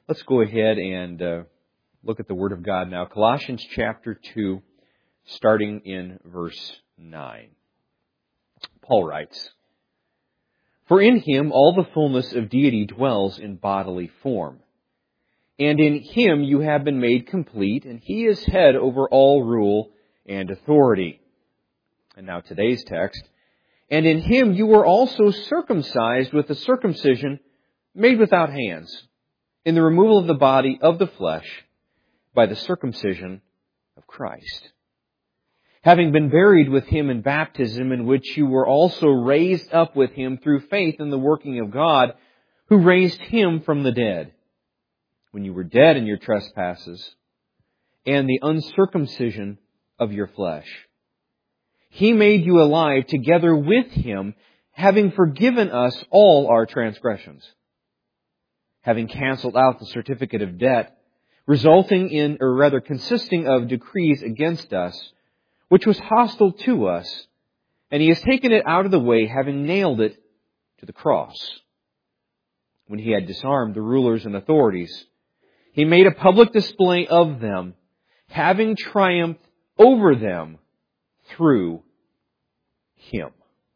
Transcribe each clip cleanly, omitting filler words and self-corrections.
Let's go ahead and look at the Word of God now. Colossians chapter 2, starting in verse 9. Paul writes, "For in Him all the fullness of deity dwells in bodily form. And in Him you have been made complete, and He is head over all rule and authority." And now today's text, "And in Him you were also circumcised with a circumcision made without hands, in the removal of the body of the flesh by the circumcision of Christ. Having been buried with Him in baptism, in which you were also raised up with Him through faith in the working of God, who raised Him from the dead. When you were dead in your trespasses and the uncircumcision of your flesh, He made you alive together with Him, having forgiven us all our transgressions, having canceled out the certificate of debt, consisting of decrees against us, which was hostile to us, and He has taken it out of the way, having nailed it to the cross. When He had disarmed the rulers and authorities, He made a public display of them, having triumphed over them through Him."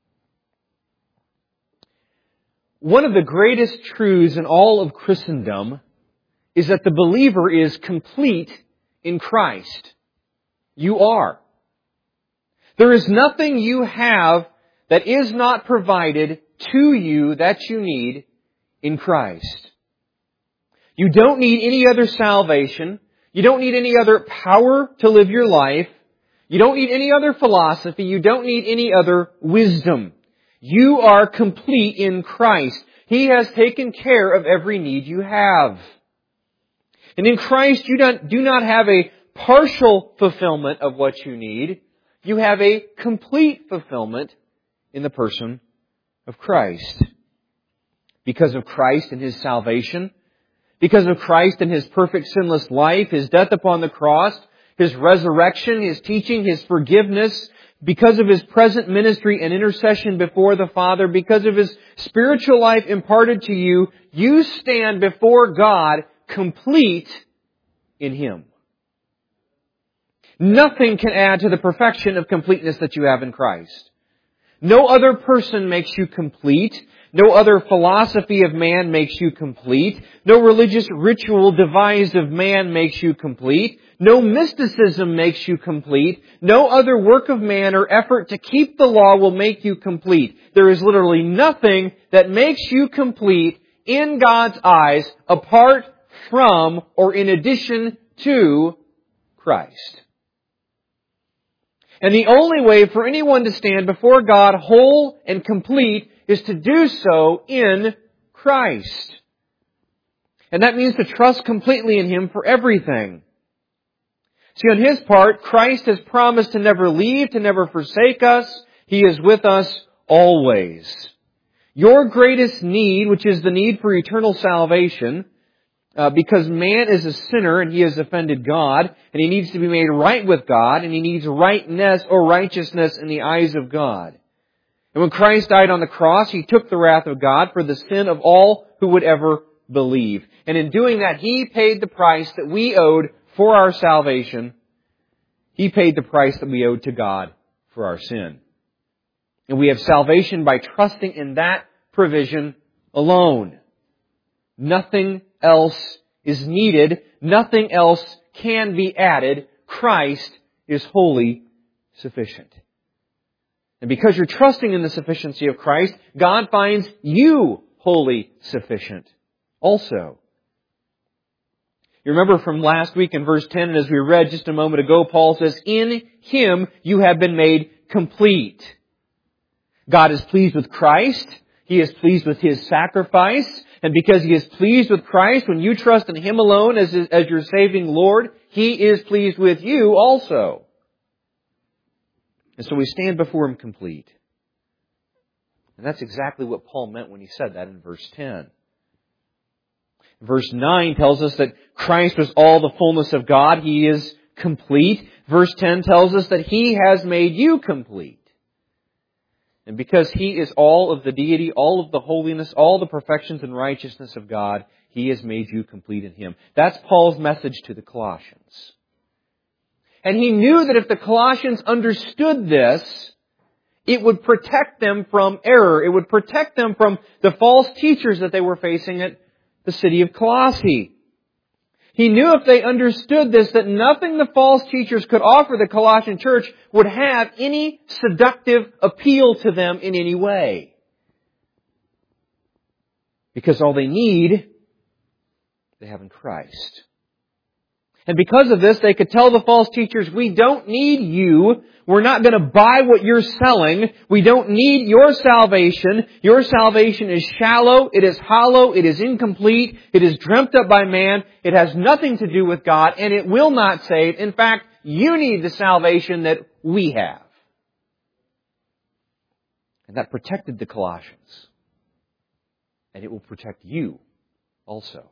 One of the greatest truths in all of Christendom is that the believer is complete in Christ. You are. There is nothing you have that is not provided to you that you need in Christ. You don't need any other salvation. You don't need any other power to live your life. You don't need any other philosophy. You don't need any other wisdom. You are complete in Christ. He has taken care of every need you have. And in Christ, you do not have a partial fulfillment of what you need. You have a complete fulfillment in the person of Christ. Because of Christ and His salvation, because of Christ and His perfect sinless life, His death upon the cross, His resurrection, His teaching, His forgiveness, because of His present ministry and intercession before the Father, because of His spiritual life imparted to you, you stand before God complete in Him. Nothing can add to the perfection of completeness that you have in Christ. No other person makes you complete. No other philosophy of man makes you complete. No religious ritual devised of man makes you complete. No mysticism makes you complete. No other work of man or effort to keep the law will make you complete. There is literally nothing that makes you complete in God's eyes apart from or in addition to Christ. And the only way for anyone to stand before God whole and complete is to do so in Christ. And that means to trust completely in Him for everything. See, on His part, Christ has promised to never leave, to never forsake us. He is with us always. Your greatest need, which is the need for eternal salvation, because man is a sinner and he has offended God, and he needs to be made right with God, and he needs rightness or righteousness in the eyes of God. And when Christ died on the cross, He took the wrath of God for the sin of all who would ever believe. And in doing that, He paid the price that we owed for our salvation. He paid the price that we owed to God for our sin. And we have salvation by trusting in that provision alone. Nothing else is needed. Nothing else can be added. Christ is wholly sufficient. And because you're trusting in the sufficiency of Christ, God finds you wholly sufficient also. You remember from last week in verse 10, and as we read just a moment ago, Paul says, "In Him you have been made complete." God is pleased with Christ. He is pleased with His sacrifice. And because He is pleased with Christ, when you trust in Him alone as your saving Lord, He is pleased with you also. And so we stand before Him complete. And that's exactly what Paul meant when he said that in verse 10. Verse 9 tells us that Christ was all the fullness of God. He is complete. Verse 10 tells us that He has made you complete. And because He is all of the deity, all of the holiness, all the perfections and righteousness of God, He has made you complete in Him. That's Paul's message to the Colossians. And he knew that if the Colossians understood this, it would protect them from error. It would protect them from the false teachers that they were facing at the city of Colossae. He knew if they understood this, that nothing the false teachers could offer the Colossian church would have any seductive appeal to them in any way. Because all they need, they have in Christ. And because of this, they could tell the false teachers, we don't need you. We're not going to buy what you're selling. We don't need your salvation. Your salvation is shallow. It is hollow. It is incomplete. It is dreamt up by man. It has nothing to do with God, and it will not save. In fact, you need the salvation that we have. And that protected the Colossians. And it will protect you also.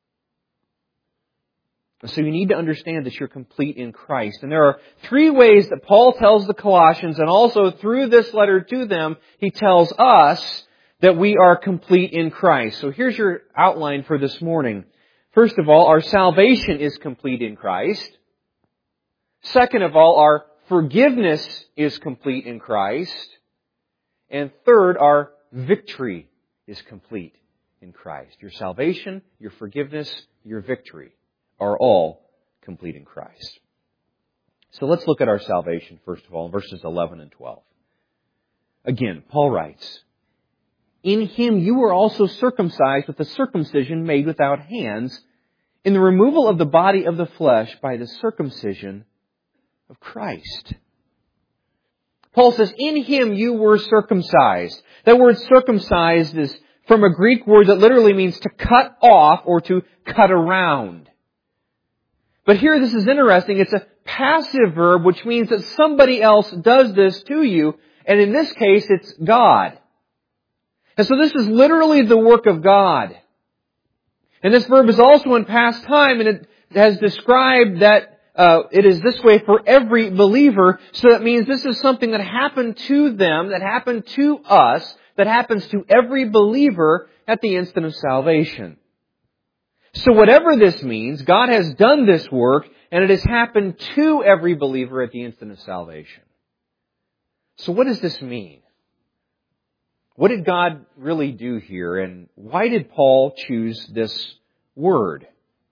So you need to understand that you're complete in Christ. And there are three ways that Paul tells the Colossians, and also through this letter to them, he tells us that we are complete in Christ. So here's your outline for this morning. First of all, our salvation is complete in Christ. Second of all, our forgiveness is complete in Christ. And third, our victory is complete in Christ. Your salvation, your forgiveness, your victory are all complete in Christ. So let's look at our salvation, first of all, in verses 11 and 12. Again, Paul writes, in Him you were also circumcised with a circumcision made without hands, in the removal of the body of the flesh by the circumcision of Christ. Paul says, in Him you were circumcised. That word circumcised is from a Greek word that literally means to cut off or to cut around. But here this is interesting. It's a passive verb, which means that somebody else does this to you. And in this case, it's God. And so this is literally the work of God. And this verb is also in past time, and it has described that it is this way for every believer. So that means this is something that happened to them, that happened to us, that happens to every believer at the instant of salvation. So whatever this means, God has done this work, and it has happened to every believer at the instant of salvation. So what does this mean? What did God really do here, and why did Paul choose this word?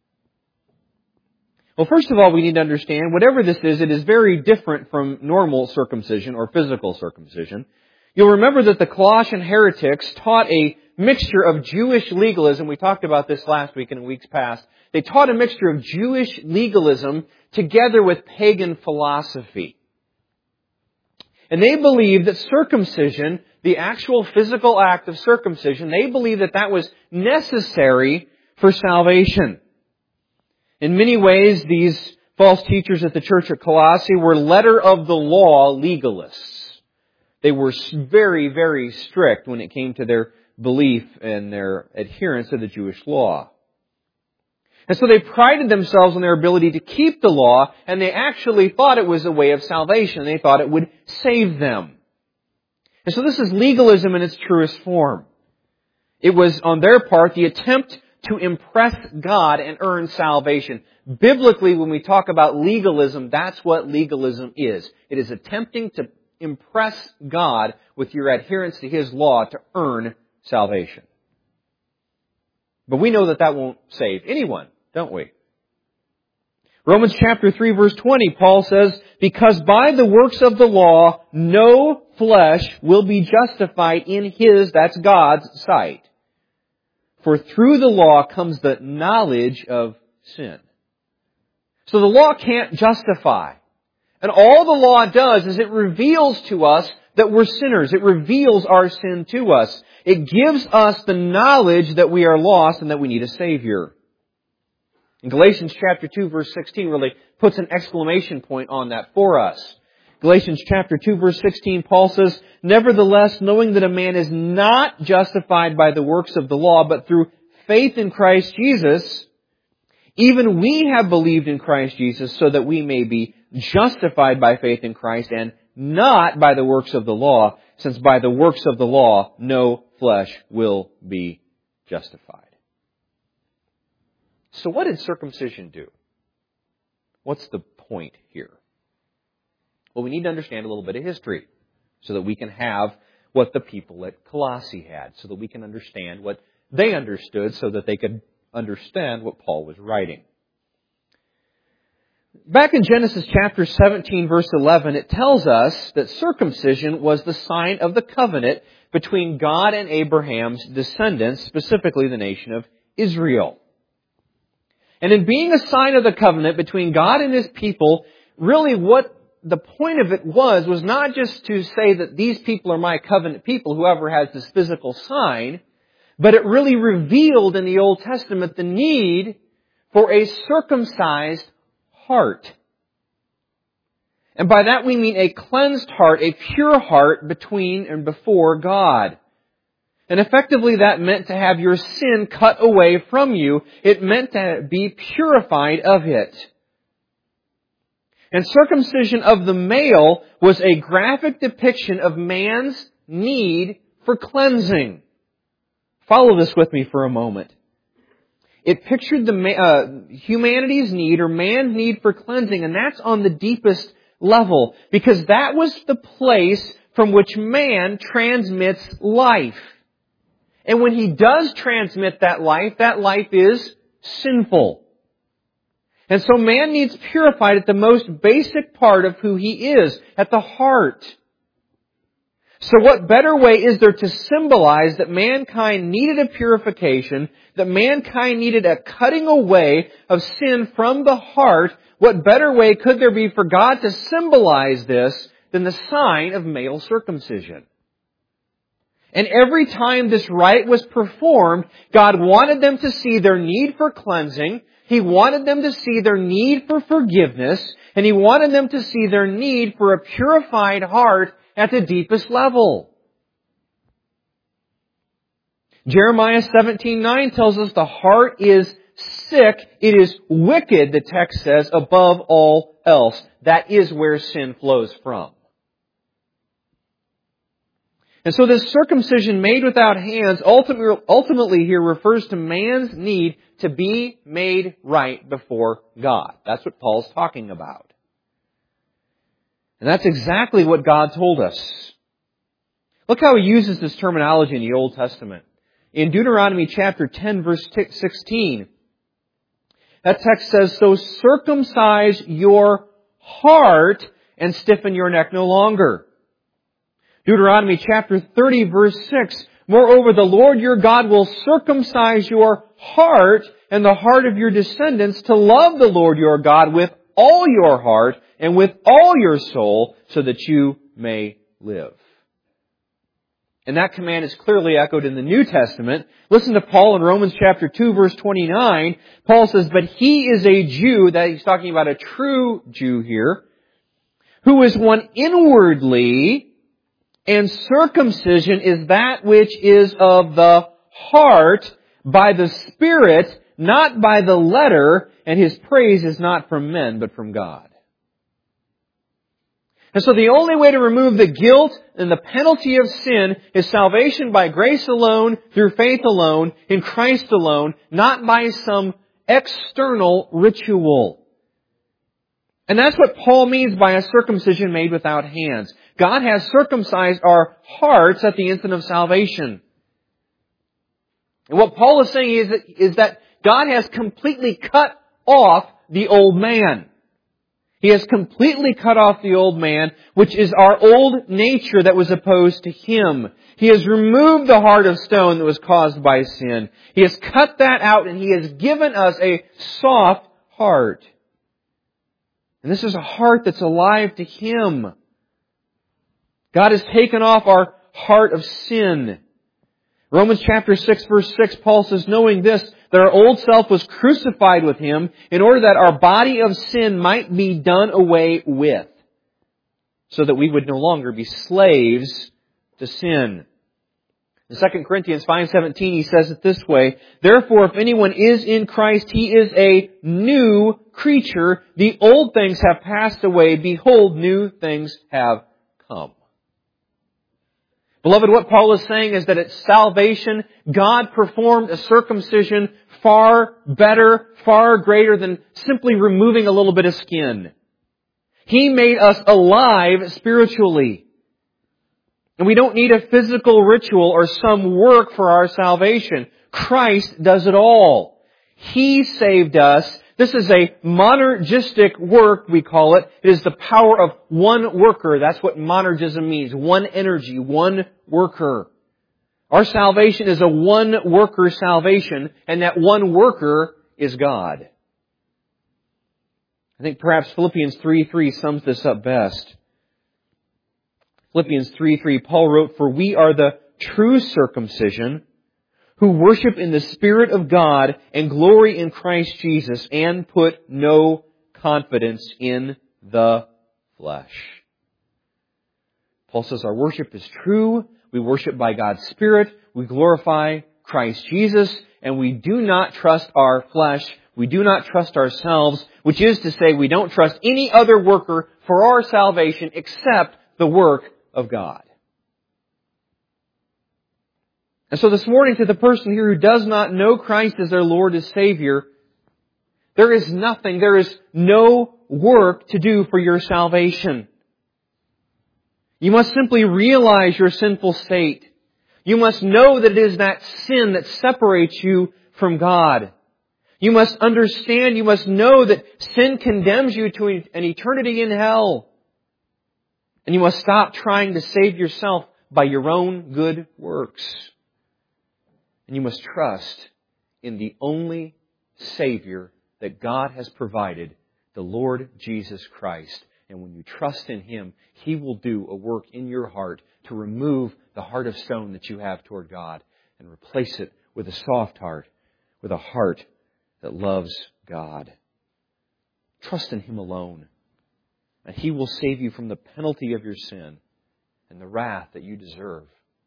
Well, first of all, we need to understand, whatever this is, it is very different from normal circumcision or physical circumcision. You'll remember that the Colossian heretics taught a mixture of Jewish legalism. We talked about this last week and in weeks past. They taught a mixture of Jewish legalism together with pagan philosophy. And they believed that circumcision, the actual physical act of circumcision, they believed that that was necessary for salvation. In many ways, these false teachers at the church at Colossae were letter of the law legalists. They were very, very strict when it came to their belief and their adherence to the Jewish law. And so they prided themselves on their ability to keep the law, and they actually thought it was a way of salvation. They thought it would save them. And so this is legalism in its truest form. It was, on their part, the attempt to impress God and earn salvation. Biblically, when we talk about legalism, that's what legalism is. It is attempting to impress God with your adherence to His law to earn salvation. But we know that that won't save anyone, don't we? Romans chapter 3 verse 20, Paul says, because by the works of the law, no flesh will be justified in His, that's God's, sight. For through the law comes the knowledge of sin. So the law can't justify. And all the law does is it reveals to us that we're sinners. It reveals our sin to us. It gives us the knowledge that we are lost and that we need a Savior. In Galatians chapter 2 verse 16 really puts an exclamation point on that for us. Galatians chapter 2 verse 16, Paul says, nevertheless, knowing that a man is not justified by the works of the law, but through faith in Christ Jesus, even we have believed in Christ Jesus so that we may be justified by faith in Christ and not by the works of the law, since by the works of the law no flesh will be justified. So what did circumcision do? What's the point here? Well, we need to understand a little bit of history so that we can have what the people at Colossae had, so that we can understand what they understood, so that they could understand what Paul was writing. Back in Genesis chapter 17, verse 11, it tells us that circumcision was the sign of the covenant between God and Abraham's descendants, specifically the nation of Israel. And in being a sign of the covenant between God and His people, really what the point of it was not just to say that these people are my covenant people, whoever has this physical sign, but it really revealed in the Old Testament the need for a circumcised heart. And by that we mean a cleansed heart, a pure heart between and before God. And effectively that meant to have your sin cut away from you. It meant to be purified of it. And circumcision of the male was a graphic depiction of man's need for cleansing. Follow this with me for a moment. It pictured humanity's need, or man's need for cleansing, and that's on the deepest level, because that was the place from which man transmits life. And when he does transmit that life is sinful. And so man needs purified at the most basic part of who he is, at the heart. So what better way is there to symbolize that mankind needed a purification, that mankind needed a cutting away of sin from the heart? What better way could there be for God to symbolize this than the sign of male circumcision? And every time this rite was performed, God wanted them to see their need for cleansing, He wanted them to see their need for forgiveness, and He wanted them to see their need for a purified heart at the deepest level. Jeremiah 17:9 tells us the heart is sick, it is wicked, the text says, above all else. That is where sin flows from. And so this circumcision made without hands ultimately here refers to man's need to be made right before God. That's what Paul's talking about. And that's exactly what God told us. Look how He uses this terminology in the Old Testament. In Deuteronomy chapter 10, verse 16, that text says, "So circumcise your heart and stiffen your neck no longer." Deuteronomy chapter 30, verse 6, "Moreover, the Lord your God will circumcise your heart and the heart of your descendants to love the Lord your God with all your heart and with all your soul, so that you may live." And that command is clearly echoed in the New Testament. Listen to Paul in Romans chapter 2, verse 29. Paul says, "But he is a Jew," that he's talking about a true Jew here, "who is one inwardly, and circumcision is that which is of the heart, by the Spirit, not by the letter, and his praise is not from men, but from God." And so the only way to remove the guilt and the penalty of sin is salvation by grace alone, through faith alone, in Christ alone, not by some external ritual. And that's what Paul means by a circumcision made without hands. God has circumcised our hearts at the instant of salvation. And what Paul is saying is that God has completely cut off the old man. He has completely cut off the old man, which is our old nature that was opposed to Him. He has removed the heart of stone that was caused by sin. He has cut that out, and He has given us a soft heart. And this is a heart that's alive to Him. God has taken off our heart of sin. Romans chapter 6, verse 6, Paul says, "Knowing this, that our old self was crucified with Him, in order that our body of sin might be done away with, so that we would no longer be slaves to sin." In 2 Corinthians 5:17, he says it this way, "Therefore, if anyone is in Christ, he is a new creature. The old things have passed away. Behold, new things have come." Beloved, what Paul is saying is that at salvation, God performed a circumcision far better, far greater than simply removing a little bit of skin. He made us alive spiritually. And we don't need a physical ritual or some work for our salvation. Christ does it all. He saved us. This is a monergistic work, we call it. It is the power of one worker. That's what monergism means. One energy, one worker. Our salvation is a one-worker salvation, and that one worker is God. I think perhaps Philippians 3:3 sums this up best. Philippians 3:3, Paul wrote, "For we are the true circumcision, who worship in the Spirit of God and glory in Christ Jesus and put no confidence in the flesh." Paul says our worship is true. We worship by God's Spirit. We glorify Christ Jesus. And we do not trust our flesh. We do not trust ourselves, which is to say we don't trust any other worker for our salvation except the work of God. And so this morning, to the person here who does not know Christ as their Lord and Savior, there is no work to do for your salvation. You must simply realize your sinful state. You must know that it is that sin that separates you from God. You must understand, you must know that sin condemns you to an eternity in hell. And you must stop trying to save yourself by your own good works. And you must trust in the only Savior that God has provided, the Lord Jesus Christ. And when you trust in Him, He will do a work in your heart to remove the heart of stone that you have toward God and replace it with a soft heart, with a heart that loves God. Trust in Him alone. And He will save you from the penalty of your sin and the wrath that you deserve.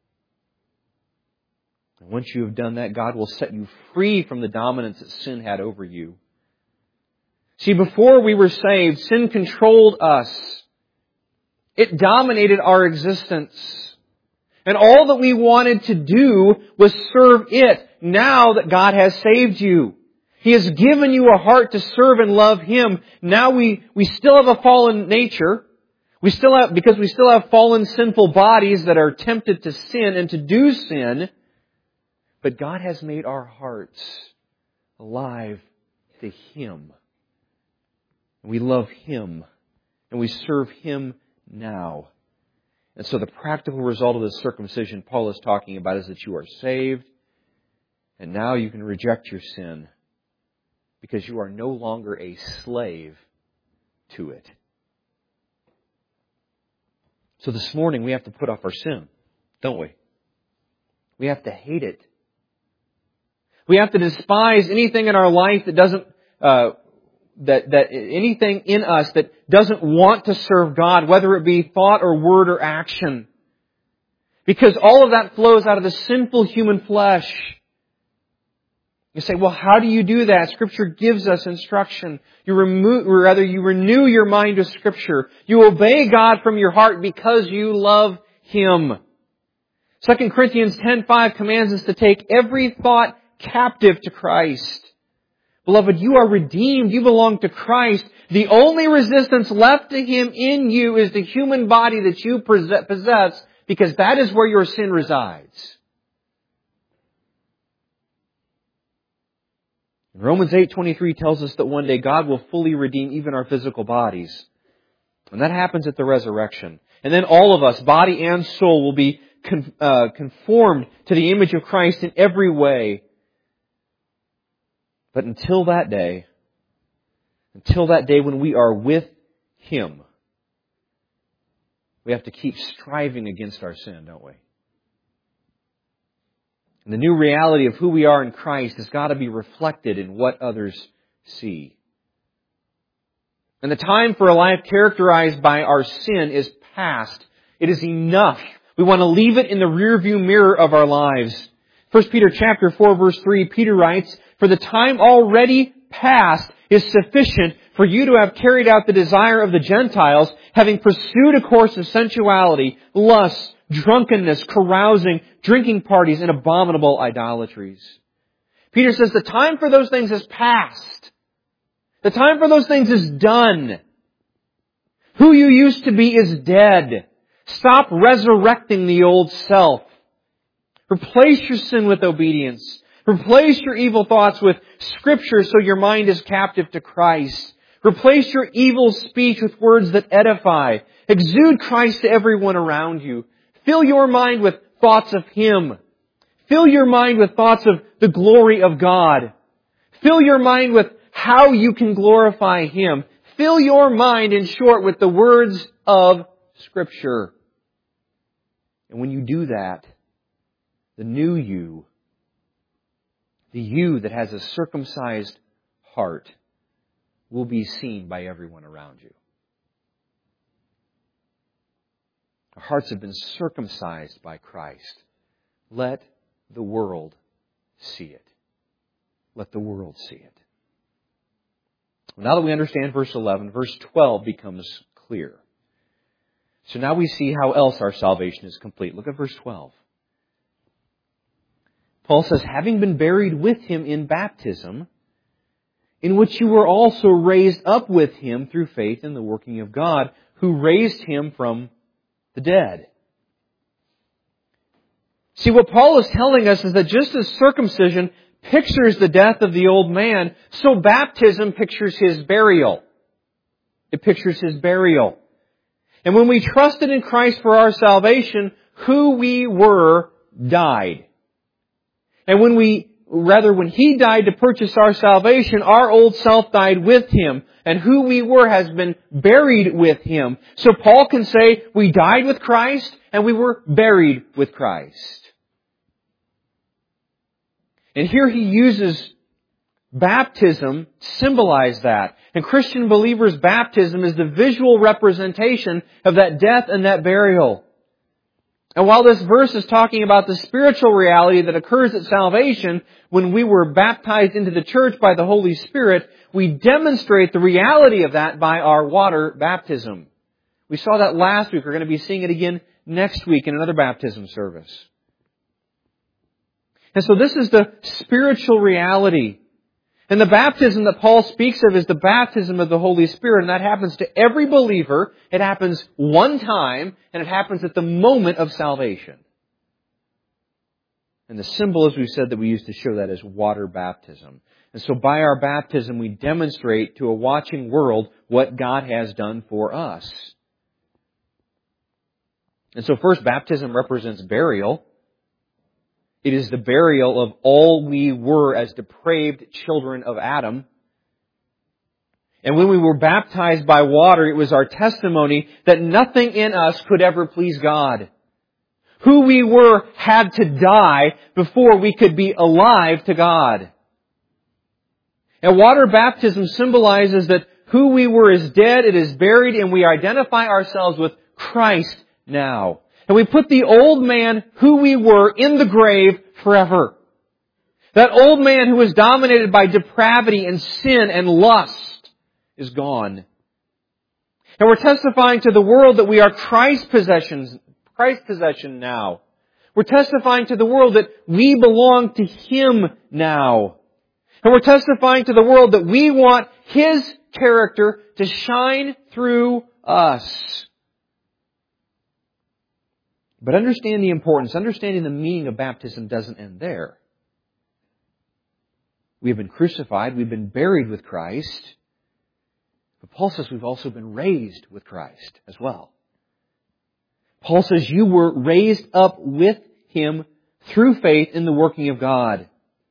And once you have done that, God will set you free from the dominance that sin had over you. See, before we were saved, sin controlled us. It dominated our existence. And all that we wanted to do was serve it now that God has saved you. He has given you a heart to serve and love Him. Now we still have a fallen nature. Because we still have fallen sinful bodies that are tempted to sin and to do sin. But God has made our hearts alive to Him. We love Him. And we serve Him now. And so the practical result of this circumcision Paul is talking about is that you are saved. And now you can reject your sin. Because you are no longer a slave to it. So this morning we have to put off our sin, don't we? We have to hate it. We have to despise anything in our life that doesn't, anything in us that doesn't want to serve God, whether it be thought or word or action. Because all of that flows out of the sinful human flesh. You say, well, how do you do that? Scripture gives us instruction. You renew your mind with Scripture. You obey God from your heart because you love Him. 2 Corinthians 10:5 commands us to take every thought captive to Christ. Beloved, you are redeemed. You belong to Christ. The only resistance left to Him in you is the human body that you possess, because that is where your sin resides. Romans 8:23 tells us that one day God will fully redeem even our physical bodies. And that happens at the resurrection. And then all of us, body and soul, will be conformed to the image of Christ in every way. But until that day when we are with Him, we have to keep striving against our sin, don't we? And the new reality of who we are in Christ has got to be reflected in what others see. And the time for a life characterized by our sin is past. It is enough. We want to leave it in the rearview mirror of our lives. 1 Peter chapter 4 verse 3, Peter writes, "For the time already past is sufficient for you to have carried out the desire of the Gentiles, having pursued a course of sensuality, lust, drunkenness, carousing, drinking parties, and abominable idolatries. Peter says the time for those things is past. The time for those things is done. Who you used to be is dead. Stop resurrecting the old self. Replace your sin with obedience. Replace your evil thoughts with Scripture so your mind is captive to Christ. Replace your evil speech with words that edify. Exude Christ to everyone around you. Fill your mind with thoughts of Him. Fill your mind with thoughts of the glory of God. Fill your mind with how you can glorify Him. Fill your mind, in short, with the words of Scripture. And when you do that, the new you, the you that has a circumcised heart, will be seen by everyone around you. Our hearts have been circumcised by Christ. Let the world see it. Let the world see it. Now that we understand verse 11, verse 12 becomes clear. So now we see how else our salvation is complete. Look at verse 12. Paul says, having been buried with Him in baptism, in which you were also raised up with Him through faith in the working of God, who raised Him from the dead. See, what Paul is telling us is that just as circumcision pictures the death of the old man, so baptism pictures His burial. It pictures His burial. And when we trusted in Christ for our salvation, who we were died. And when He died to purchase our salvation, our old self died with Him. And who we were has been buried with Him. So Paul can say, we died with Christ and we were buried with Christ. And here he uses baptism to symbolize that. And Christian believers' baptism is the visual representation of that death and that burial. And while this verse is talking about the spiritual reality that occurs at salvation, when we were baptized into the church by the Holy Spirit, we demonstrate the reality of that by our water baptism. We saw that last week. We're going to be seeing it again next week in another baptism service. And so this is the spiritual reality. And the baptism that Paul speaks of is the baptism of the Holy Spirit. And that happens to every believer. It happens one time, and it happens at the moment of salvation. And the symbol, as we said, that we use to show that is water baptism. And so by our baptism, we demonstrate to a watching world what God has done for us. And so first, baptism represents burial. It is the burial of all we were as depraved children of Adam. And when we were baptized by water, it was our testimony that nothing in us could ever please God. Who we were had to die before we could be alive to God. And water baptism symbolizes that who we were is dead, it is buried, and we identify ourselves with Christ now. And we put the old man, who we were, in the grave forever. That old man who was dominated by depravity and sin and lust is gone. And we're testifying to the world that we are Christ's possession now. We're testifying to the world that we belong to Him now. And we're testifying to the world that we want His character to shine through us. But understand the importance, understanding the meaning of baptism doesn't end there. We have been crucified, we've been buried with Christ. But Paul says we've also been raised with Christ as well. Paul says you were raised up with Him through faith in the working of God.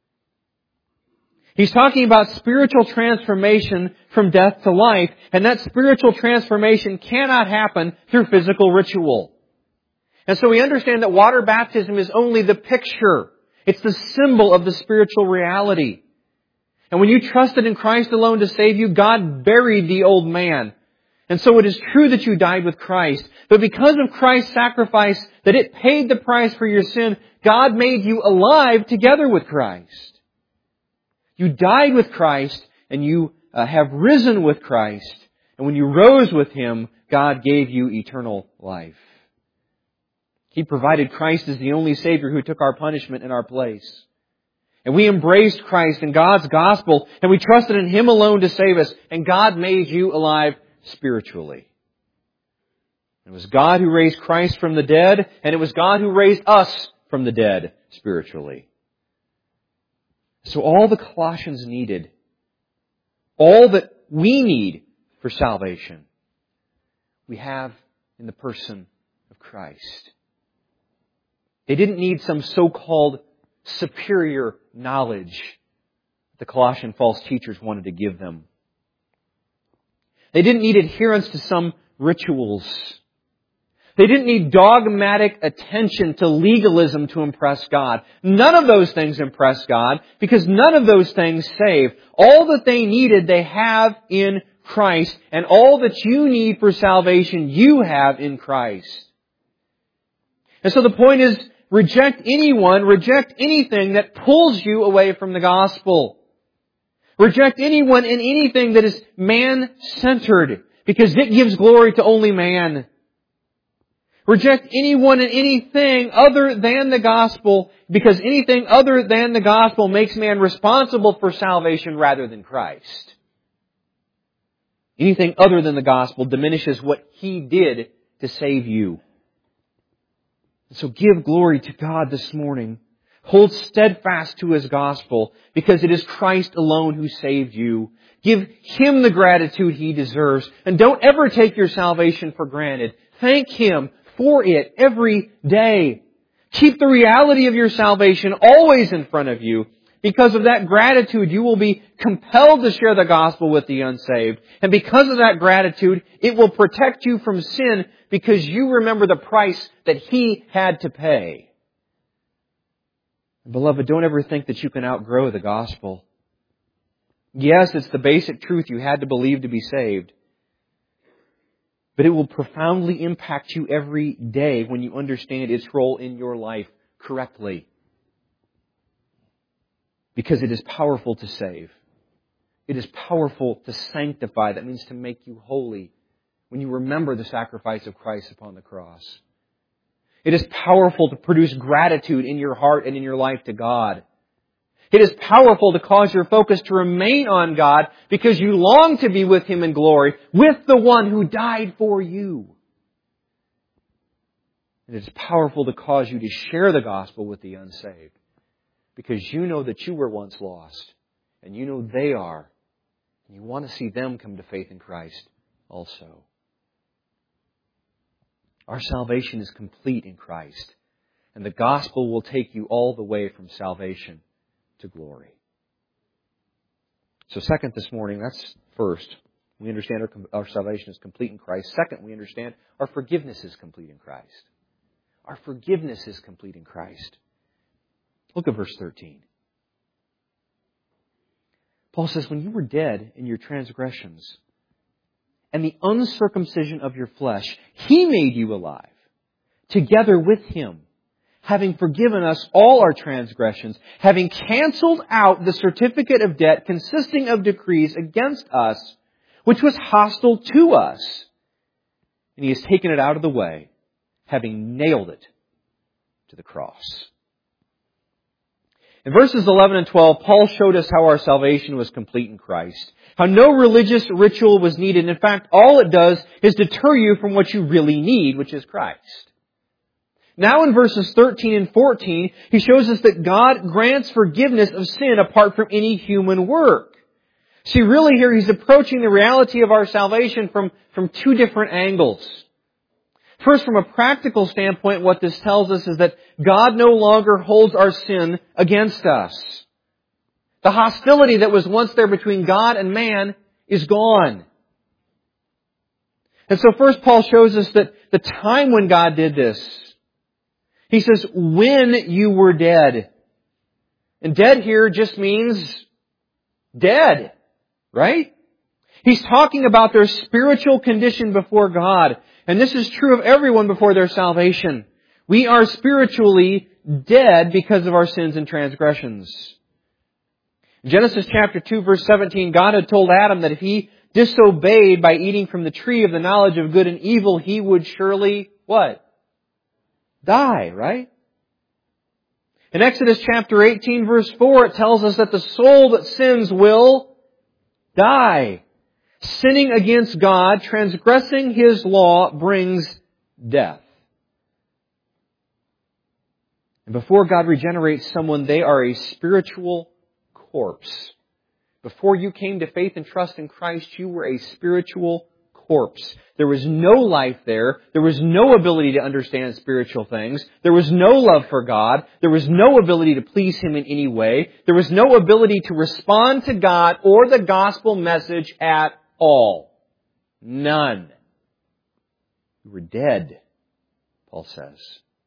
He's talking about spiritual transformation from death to life, and that spiritual transformation cannot happen through physical ritual. And so we understand that water baptism is only the picture. It's the symbol of the spiritual reality. And when you trusted in Christ alone to save you, God buried the old man. And so it is true that you died with Christ. But because of Christ's sacrifice, that it paid the price for your sin, God made you alive together with Christ. You died with Christ, and you have risen with Christ. And when you rose with Him, God gave you eternal life. He provided Christ as the only Savior who took our punishment in our place. And we embraced Christ and God's gospel, and we trusted in Him alone to save us, and God made you alive spiritually. It was God who raised Christ from the dead, and it was God who raised us from the dead spiritually. So all the Colossians needed, all that we need for salvation, we have in the person of Christ. They didn't need some so-called superior knowledge the Colossian false teachers wanted to give them. They didn't need adherence to some rituals. They didn't need dogmatic attention to legalism to impress God. None of those things impress God because none of those things save. All that they needed, they have in Christ. And all that you need for salvation, you have in Christ. And so the point is, reject anything that pulls you away from the gospel. Reject anyone and anything that is man-centered because it gives glory to only man. Reject anyone and anything other than the gospel because anything other than the gospel makes man responsible for salvation rather than Christ. Anything other than the gospel diminishes what He did to save you. So give glory to God this morning. Hold steadfast to His gospel because it is Christ alone who saved you. Give Him the gratitude He deserves. And don't ever take your salvation for granted. Thank Him for it every day. Keep the reality of your salvation always in front of you. Because of that gratitude, you will be compelled to share the gospel with the unsaved. And because of that gratitude, it will protect you from sin because you remember the price that He had to pay. Beloved, don't ever think that you can outgrow the gospel. Yes, it's the basic truth you had to believe to be saved. But it will profoundly impact you every day when you understand its role in your life correctly. Because it is powerful to save. It is powerful to sanctify. That means to make you holy when you remember the sacrifice of Christ upon the cross. It is powerful to produce gratitude in your heart and in your life to God. It is powerful to cause your focus to remain on God because you long to be with Him in glory, with the one who died for you. It is powerful to cause you to share the gospel with the unsaved because you know that you were once lost and you know they are. And you want to see them come to faith in Christ also. Our salvation is complete in Christ, and the gospel will take you all the way from salvation to glory. So second this morning, that's first. We understand our salvation is complete in Christ. Second, we understand our forgiveness is complete in Christ. Our forgiveness is complete in Christ. Look at verse 13. Paul says, when you were dead in your transgressions and the uncircumcision of your flesh, He made you alive together with Him, having forgiven us all our transgressions, having canceled out the certificate of debt consisting of decrees against us, which was hostile to us. And He has taken it out of the way, having nailed it to the cross. In verses 11 and 12, Paul showed us how our salvation was complete in Christ. How no religious ritual was needed. In fact, all it does is deter you from what you really need, which is Christ. Now in verses 13 and 14, he shows us that God grants forgiveness of sin apart from any human work. See, really here he's approaching the reality of our salvation from two different angles. First, from a practical standpoint, what this tells us is that God no longer holds our sin against us. The hostility that was once there between God and man is gone. And so first Paul shows us that the time when God did this, he says, when you were dead. And dead here just means dead, right? He's talking about their spiritual condition before God. And this is true of everyone before their salvation. We are spiritually dead because of our sins and transgressions. In Genesis chapter 2, verse 17, God had told Adam that if he disobeyed by eating from the tree of the knowledge of good and evil, he would surely, what? die, right? In Exodus chapter 18 verse 4, it tells us that the soul that sins will die. Sinning against God, transgressing His law, brings death. And before God regenerates someone, they are a spiritual corpse. Before you came to faith and trust in Christ, you were a spiritual corpse. There was no life there. There was no ability to understand spiritual things. There was no love for God. There was no ability to please Him in any way. There was no ability to respond to God or the gospel message at all. None. You were dead, Paul says.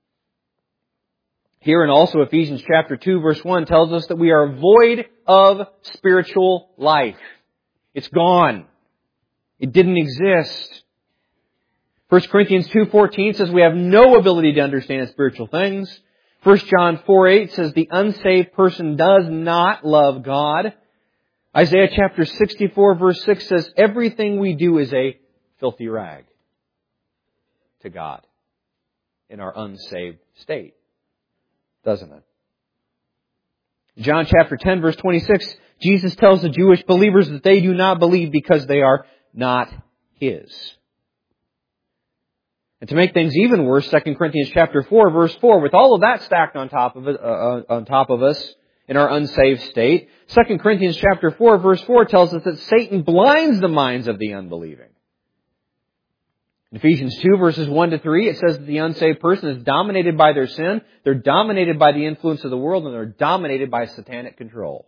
Here and also Ephesians chapter 2 verse 1 tells us that we are void of spiritual life. It's gone. It didn't exist. 1 Corinthians 2:14 says we have no ability to understand spiritual things. 1 John 4:8 says the unsaved person does not love God. Isaiah chapter 64 verse 6 says everything we do is a filthy rag to God in our unsaved state. Doesn't it? John chapter 10 verse 26, Jesus tells the Jewish believers that they do not believe because they are not His. And to make things even worse, 2 Corinthians chapter 4 verse 4, with all of that stacked on top of us in our unsaved state, 2 Corinthians chapter 4 verse 4 tells us that Satan blinds the minds of the unbelieving. In Ephesians 2 verses 1 to 3, it says that the unsaved person is dominated by their sin, they're dominated by the influence of the world, and they're dominated by satanic control.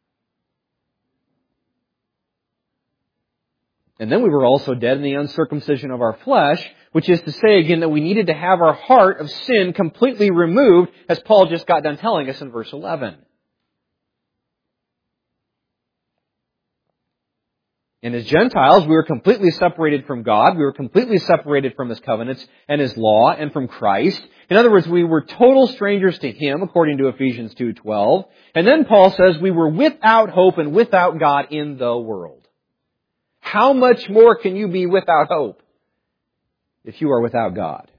And then we were also dead in the uncircumcision of our flesh, which is to say again that we needed to have our heart of sin completely removed, as Paul just got done telling us in verse 11. And as Gentiles, we were completely separated from God. We were completely separated from His covenants and His law and from Christ. In other words, we were total strangers to Him, according to Ephesians 2:12. And then Paul says we were without hope and without God in the world. How much more can you be without hope if you are without God?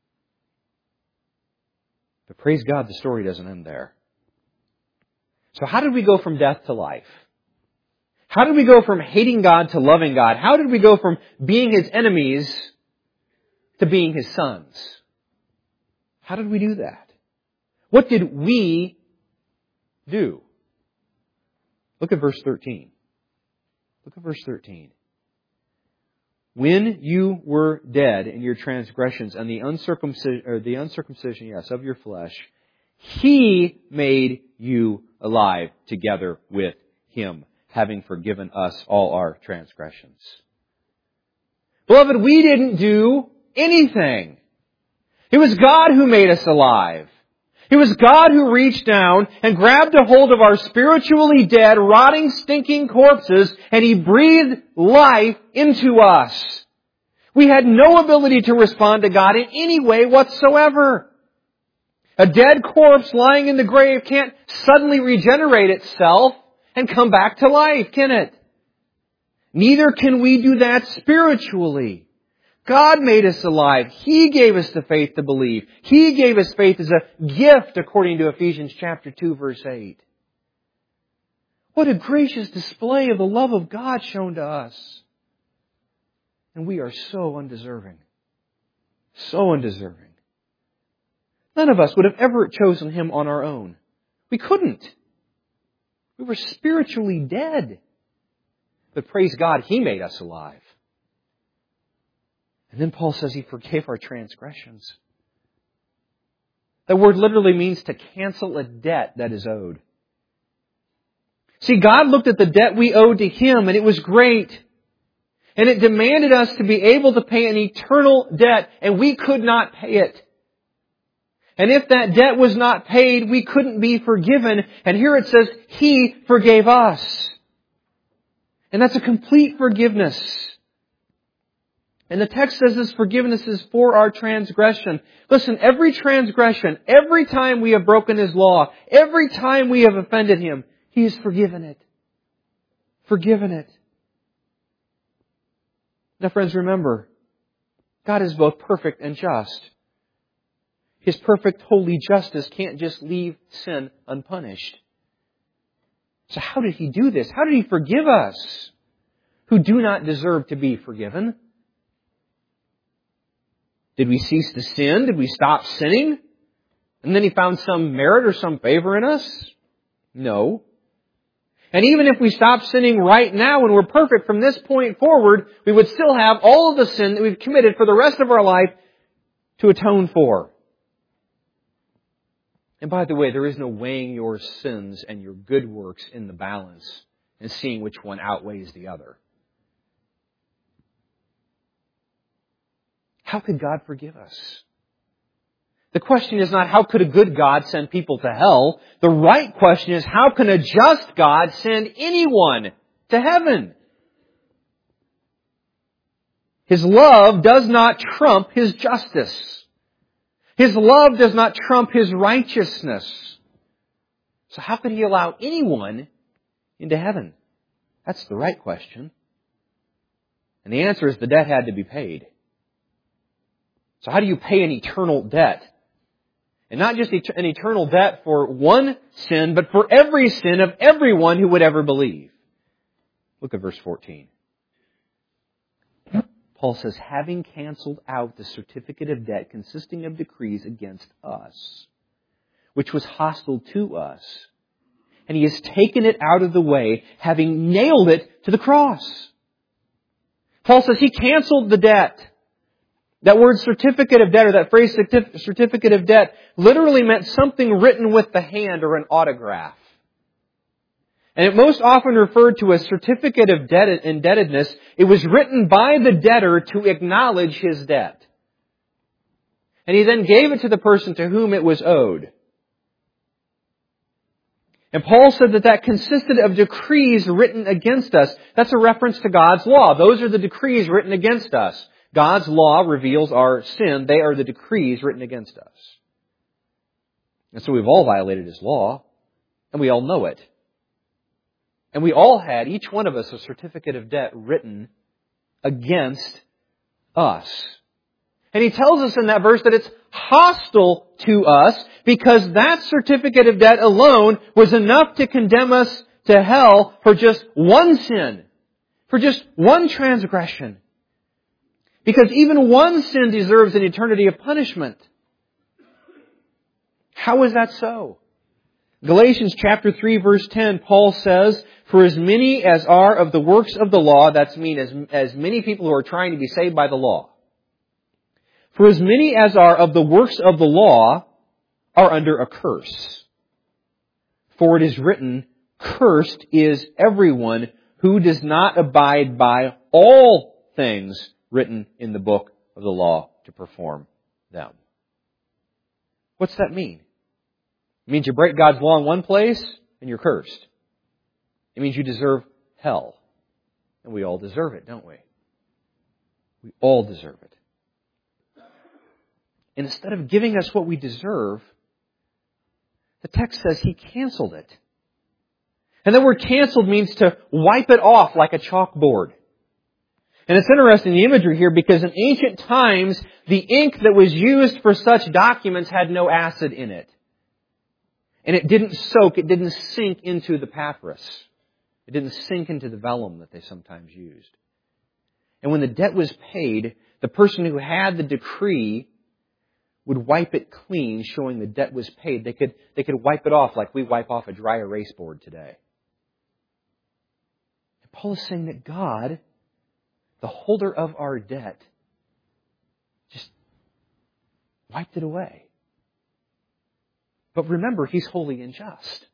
But praise God, the story doesn't end there. So how did we go from death to life? How did we go from hating God to loving God? How did we go from being His enemies to being His sons? How did we do that? What did we do? Look at verse 13. Look at verse 13. When you were dead in your transgressions and the uncircumcision, of your flesh, He made you alive together with Him, having forgiven us all our transgressions. Beloved, we didn't do anything. It was God who made us alive. It was God who reached down and grabbed a hold of our spiritually dead, rotting, stinking corpses, and He breathed life into us. We had no ability to respond to God in any way whatsoever. A dead corpse lying in the grave can't suddenly regenerate itself and come back to life, can it? Neither can we do that spiritually. God made us alive. He gave us the faith to believe. He gave us faith as a gift, according to Ephesians chapter 2, verse 8. What a gracious display of the love of God shown to us. And we are so undeserving. So undeserving. None of us would have ever chosen Him on our own. We couldn't. We were spiritually dead. But praise God, He made us alive. And then Paul says He forgave our transgressions. That word literally means to cancel a debt that is owed. See, God looked at the debt we owed to Him, and it was great. And it demanded us to be able to pay an eternal debt, and we could not pay it. And if that debt was not paid, we couldn't be forgiven. And here it says, He forgave us. And that's a complete forgiveness. And the text says this forgiveness is for our transgression. Listen, every transgression, every time we have broken His law, every time we have offended Him, He has forgiven it. Forgiven it. Now friends, remember, God is both perfect and just. His perfect holy justice can't just leave sin unpunished. So how did He do this? How did He forgive us who do not deserve to be forgiven? Did we cease to sin? Did we stop sinning? And then He found some merit or some favor in us? No. And even if we stop sinning right now and we're perfect from this point forward, we would still have all of the sin that we've committed for the rest of our life to atone for. And by the way, there is no weighing your sins and your good works in the balance and seeing which one outweighs the other. How could God forgive us? The question is not how could a good God send people to hell. The right question is how can a just God send anyone to heaven? His love does not trump His justice. His love does not trump His righteousness. So how could He allow anyone into heaven? That's the right question. And the answer is the debt had to be paid. So how do you pay an eternal debt? And not just an eternal debt for one sin, but for every sin of everyone who would ever believe. Look at verse 14. Paul says, having canceled out the certificate of debt consisting of decrees against us, which was hostile to us, and He has taken it out of the way, having nailed it to the cross. Paul says He canceled the debt. That word certificate of debt, or that phrase certificate of debt, literally meant something written with the hand or an autograph. And it most often referred to as certificate of indebtedness. It was written by the debtor to acknowledge his debt. And he then gave it to the person to whom it was owed. And Paul said that consisted of decrees written against us. That's a reference to God's law. Those are the decrees written against us. God's law reveals our sin. They are the decrees written against us. And so we've all violated His law, and we all know it. And we all had, each one of us, a certificate of debt written against us. And he tells us in that verse that it's hostile to us because that certificate of debt alone was enough to condemn us to hell for just one sin, for just one transgression. Because even one sin deserves an eternity of punishment. How is that so? Galatians chapter 3 verse 10, Paul says, for as many as are of the works of the law, that's as many people who are trying to be saved by the law. For as many as are of the works of the law are under a curse. For it is written, cursed is everyone who does not abide by all things written in the book of the law to perform them. What's that mean? It means you break God's law in one place and you're cursed. It means you deserve hell. And we all deserve it, don't we? We all deserve it. And instead of giving us what we deserve, the text says He canceled it. And the word canceled means to wipe it off like a chalkboard. And it's interesting, the imagery here, because in ancient times, the ink that was used for such documents had no acid in it. And it didn't soak, it didn't sink into the papyrus. It didn't sink into the vellum that they sometimes used. And when the debt was paid, the person who had the decree would wipe it clean, showing the debt was paid. They could wipe it off like we wipe off a dry erase board today. And Paul is saying that God, the holder of our debt, just wiped it away. But remember, He's holy and just.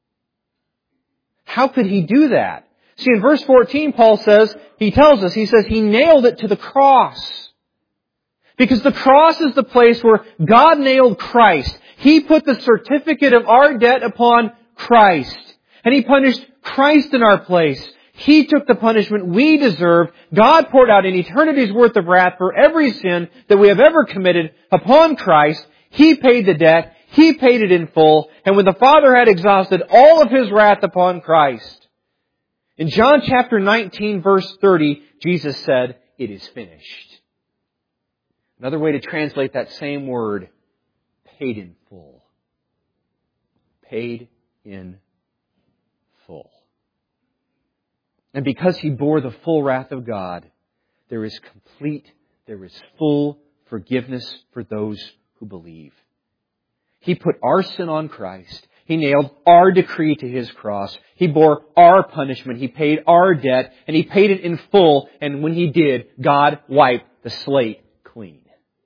How could He do that? See, in verse 14, Paul says, he tells us, he says, He nailed it to the cross. Because the cross is the place where God nailed Christ. He put the certificate of our debt upon Christ. And He punished Christ in our place. He took the punishment we deserved. God poured out an eternity's worth of wrath for every sin that we have ever committed upon Christ. He paid the debt. He paid it in full. And when the Father had exhausted all of His wrath upon Christ, in John chapter 19 verse 30, Jesus said, it is finished. Another way to translate that same word, paid in full. Paid in full. And because He bore the full wrath of God, there is full forgiveness for those who believe. He put our sin on Christ. He nailed our decree to His cross. He bore our punishment. He paid our debt, and He paid it in full. And when He did, God wiped the slate clean.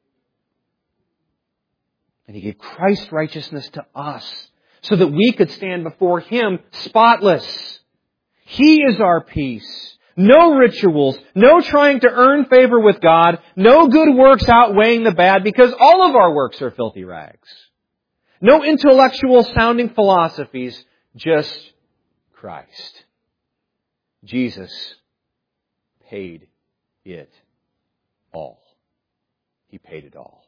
And He gave Christ's righteousness to us so that we could stand before Him spotless. He is our peace. No rituals, no trying to earn favor with God, no good works outweighing the bad, because all of our works are filthy rags. No intellectual sounding philosophies, just Christ. Jesus paid it all. He paid it all.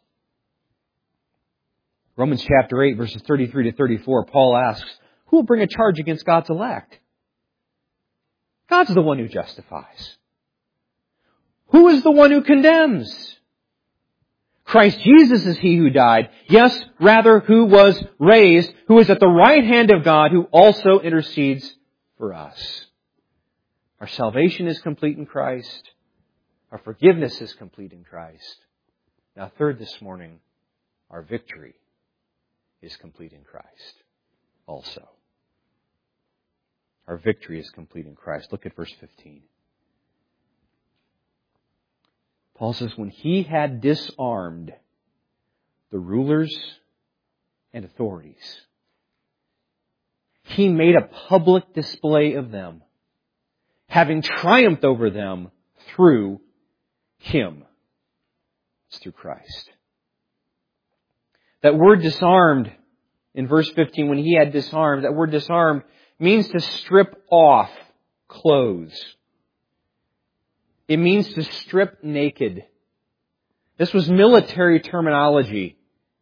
Romans chapter 8, verses 33 to 34, Paul asks, who will bring a charge against God's elect? God's the one who justifies. Who is the one who condemns? Christ Jesus is He who died. Yes, rather, who was raised, who is at the right hand of God, who also intercedes for us. Our salvation is complete in Christ. Our forgiveness is complete in Christ. Now, third this morning, our victory is complete in Christ also. Our victory is complete in Christ. Look at verse 15. Paul says, when He had disarmed the rulers and authorities, He made a public display of them, having triumphed over them through Him. It's through Christ. That word disarmed in verse 15, when He had disarmed, that word disarmed means to strip off clothes. It means to strip naked. This was military terminology.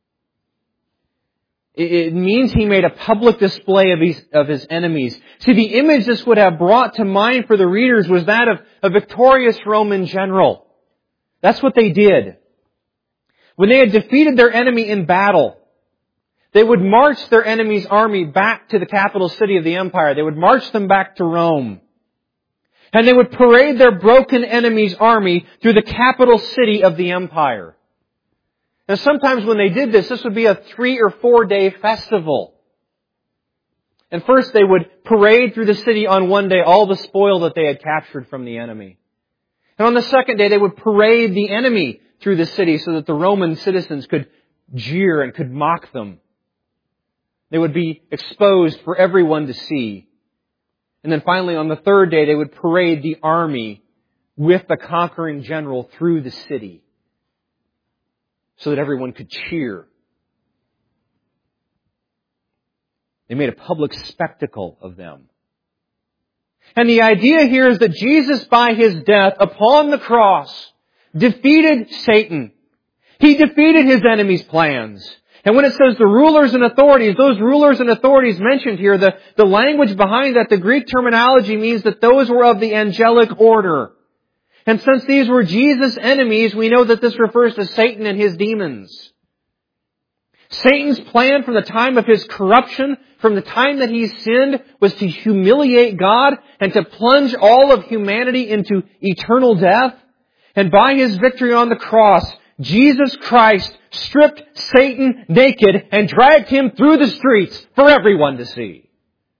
It means He made a public display of His enemies. See, the image this would have brought to mind for the readers was that of a victorious Roman general. That's what they did. When they had defeated their enemy in battle, they would march their enemy's army back to the capital city of the empire. They would march them back to Rome. And they would parade their broken enemy's army through the capital city of the empire. And sometimes when they did this would be a 3 or 4 day festival. And first they would parade through the city on one day all the spoil that they had captured from the enemy. And on the second day they would parade the enemy through the city so that the Roman citizens could jeer and could mock them. They would be exposed for everyone to see. And then finally, on the third day, they would parade the army with the conquering general through the city so that everyone could cheer. They made a public spectacle of them. And the idea here is that Jesus, by His death upon the cross, defeated Satan. He defeated his enemies' plans. And when it says the rulers and authorities, those rulers and authorities mentioned here, the language behind that, the Greek terminology means that those were of the angelic order. And since these were Jesus' enemies, we know that this refers to Satan and his demons. Satan's plan from the time of his corruption, from the time that he sinned, was to humiliate God and to plunge all of humanity into eternal death. And by His victory on the cross, Jesus Christ stripped Satan naked and dragged him through the streets for everyone to see.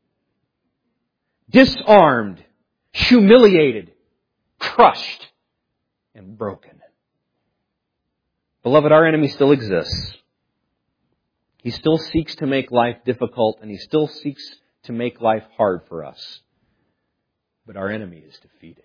Disarmed, humiliated, crushed, and broken. Beloved, our enemy still exists. He still seeks to make life difficult, and he still seeks to make life hard for us. But our enemy is defeated.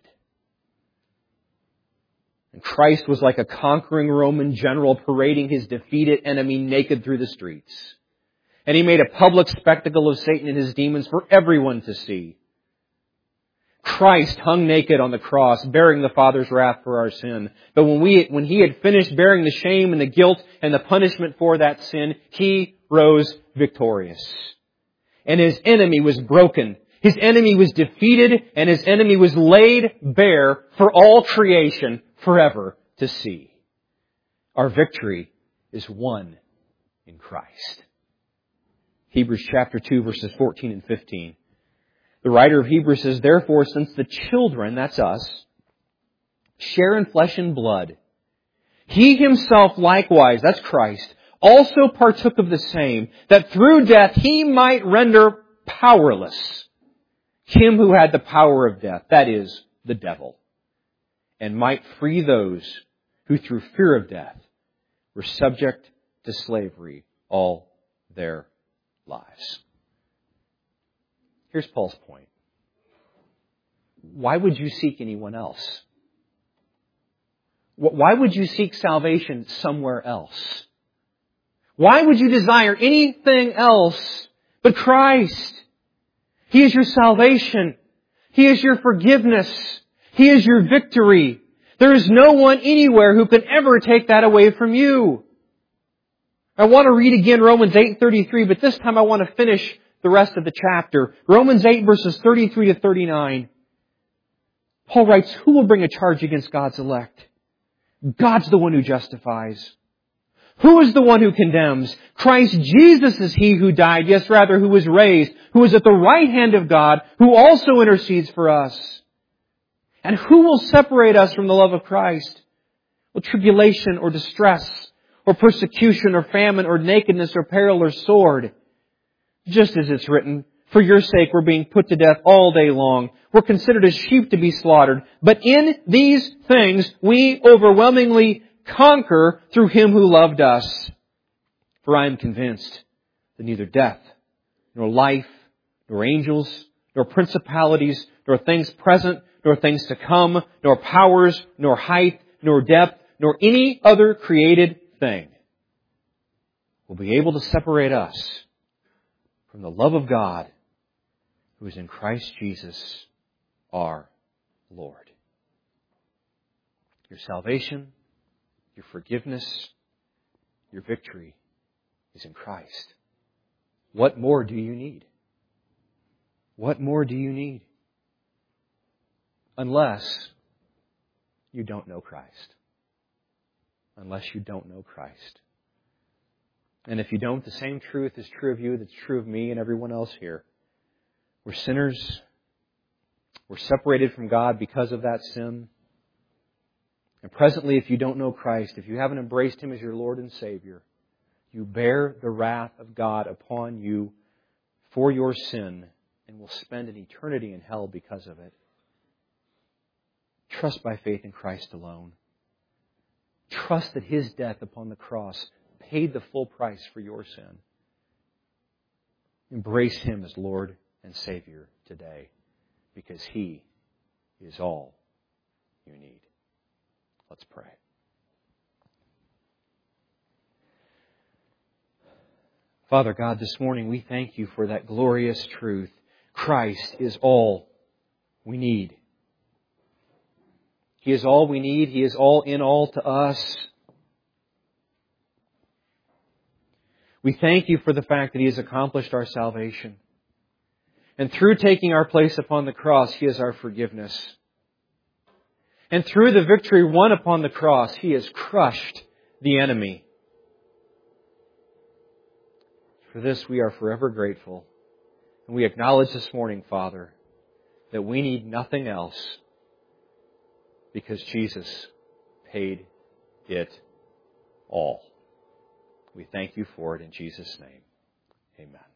And Christ was like a conquering Roman general parading his defeated enemy naked through the streets. And He made a public spectacle of Satan and his demons for everyone to see. Christ hung naked on the cross, bearing the Father's wrath for our sin. But when He had finished bearing the shame and the guilt and the punishment for that sin, He rose victorious. And His enemy was broken. His enemy was defeated, and His enemy was laid bare for all creation forever to see. Our victory is won in Christ. Hebrews chapter 2, verses 14 and 15. The writer of Hebrews says, "Therefore, since the children," that's us, "share in flesh and blood, He Himself likewise," that's Christ, "also partook of the same, that through death He might render powerless him who had the power of death," that is, the devil, "and might free those who through fear of death were subject to slavery all their lives." Here's Paul's point. Why would you seek anyone else? Why would you seek salvation somewhere else? Why would you desire anything else but Christ? He is your salvation. He is your forgiveness. He is your victory. There is no one anywhere who can ever take that away from you. I want to read again Romans 8:33, but this time I want to finish the rest of the chapter. Romans 8 verses 33 to 39. Paul writes, "Who will bring a charge against God's elect? God's the one who justifies. Who is the one who condemns? Christ Jesus is He who died, yes, rather, who was raised, who is at the right hand of God, who also intercedes for us. And who will separate us from the love of Christ? Will tribulation or distress or persecution or famine or nakedness or peril or sword? Just as it's written, for your sake we're being put to death all day long. We're considered as sheep to be slaughtered. But in these things we overwhelmingly conquer through Him who loved us. For I am convinced that neither death, nor life, nor angels, nor principalities, nor things present, nor things to come, nor powers, nor height, nor depth, nor any other created thing will be able to separate us from the love of God who is in Christ Jesus our Lord." Your salvation, your forgiveness, your victory is in Christ. What more do you need? What more do you need? Unless you don't know Christ. Unless you don't know Christ. And if you don't, the same truth is true of you that's true of me and everyone else here. We're sinners. We're separated from God because of that sin. And presently, if you don't know Christ, if you haven't embraced Him as your Lord and Savior, you bear the wrath of God upon you for your sin and will spend an eternity in hell because of it. Trust by faith in Christ alone. Trust that His death upon the cross paid the full price for your sin. Embrace Him as Lord and Savior today, because He is all you need. Let's pray. Father God, this morning we thank You for that glorious truth. Christ is all we need. He is all we need. He is all in all to us. We thank You for the fact that He has accomplished our salvation. And through taking our place upon the cross, He is our forgiveness. And through the victory won upon the cross, He has crushed the enemy. For this we are forever grateful. And we acknowledge this morning, Father, that we need nothing else because Jesus paid it all. We thank You for it in Jesus' name. Amen.